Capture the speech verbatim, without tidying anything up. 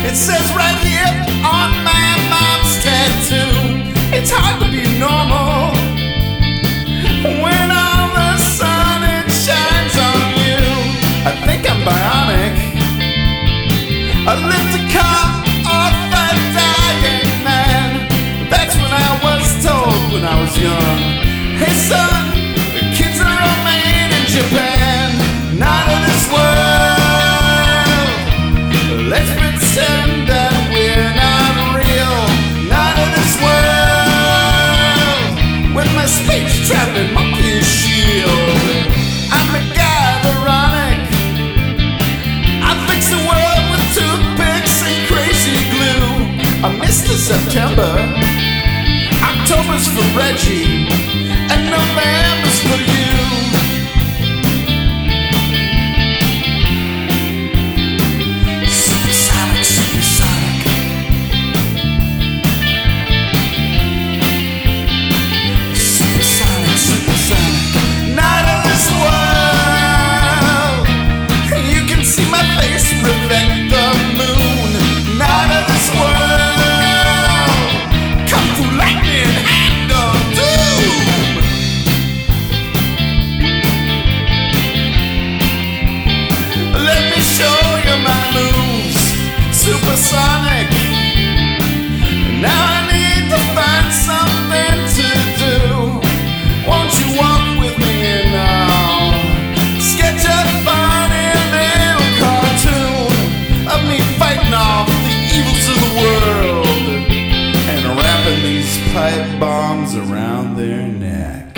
It says right here on my mom's tattoo, it's hard to be normal when all the sun it shines on you. I think I'm bionic. I lift a car off a dying man. That's what I was told when I was young. Hey son, the kids are all made in Japan, not of this world. Let's pretend that we're not real, not of this world. With my space traveling monkey shield, I'm MacGyver ironic. I fix the world with toothpicks and crazy glue. I'm Mister September. October's for Reggie, and November's for you. Supersonic, supersonic. Supersonic, supersonic. Not of this world. You can see my face reflect the moon. Not of this world. Come through lightning and of doom. Let me show you my moves. Supersonic. Now I need to find something to do. Won't you walk with me now? Sketch a funny little cartoon of me fighting off the evils of the world and wrapping these pipe bombs around their neck.